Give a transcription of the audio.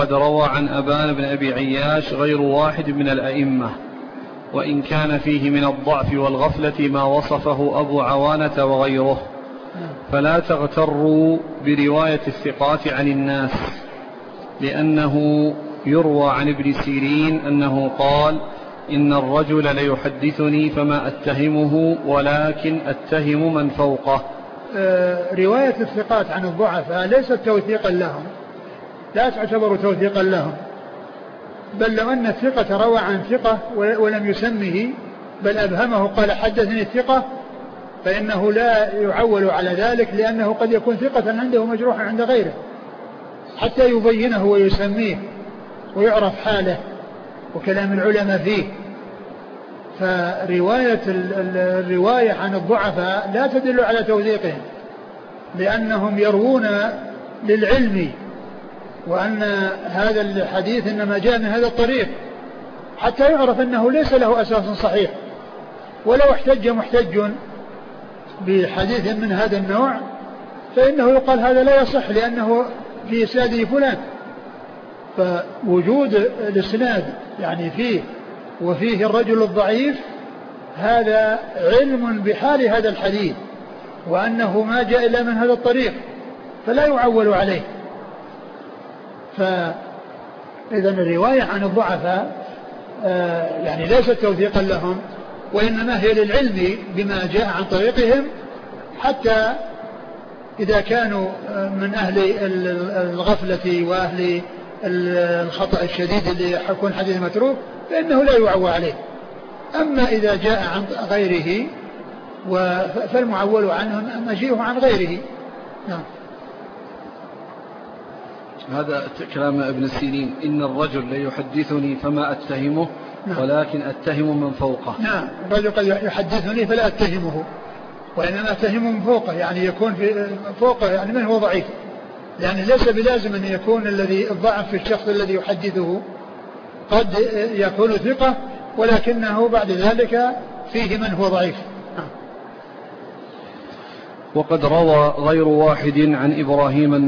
قد روى عن أبان بن أبي عياش غير واحد من الأئمة، وإن كان فيه من الضعف والغفلة ما وصفه أبو عوانة وغيره، فلا تغتروا برواية الثقات عن الناس، لأنه يروى عن ابن سيرين أنه قال: إن الرجل ليحدثني فما أتهمه ولكن أتهم من فوقه. رواية الثقات عن الضعفاء ليست توثيقا لهم، لا تعتبر توثيقا لهم، بل لو أن الثقة روى عن ثقة ولم يسمه بل أبهمه قال حدثني الثقة، فإنه لا يعول على ذلك، لأنه قد يكون ثقة عنده مجروحا عند غيره حتى يبينه ويسميه ويعرف حاله وكلام العلماء فيه. فرواية الرواية عن الضعفاء لا تدل على توثيقهم، لأنهم يروون للعلم، وأن هذا الحديث إنما جاء من هذا الطريق حتى يعرف أنه ليس له أساس صحيح. ولو احتج محتج بحديث من هذا النوع فإنه يقال هذا لا يصح لأنه في إسناده فلان. فوجود الإسناد يعني فيه وفيه الرجل الضعيف هذا علم بحال هذا الحديث، وأنه ما جاء إلا من هذا الطريق، فلا يعول عليه. فإذا الرواية عن الضعفاء يعني ليست توثيقا لهم، وإنما هي للعلم بما جاء عن طريقهم، حتى إذا كانوا من أهل الغفلة وأهل الخطأ الشديد اللي يكون حديث متروك فإنه لا يعول عليه. أما إذا جاء عن غيره فالمعول عنه مجيء عن غيره. نعم. هذا كلام ابن سيرين: إن الرجل ليحدثني فما أتهمه ولكن أتهم من فوقه. نعم، الرجل قد يحدثني فلا أتهمه وإنما أتهم من فوقه، يعني يكون في فوقه يعني من هو ضعيف، يعني ليس بلازم أن يكون الذي الضعف في الشخص الذي يحدثه، قد يكون ثقة ولكنه بعد ذلك فيه من هو ضعيف. وقد روى غير واحد عن إبراهيم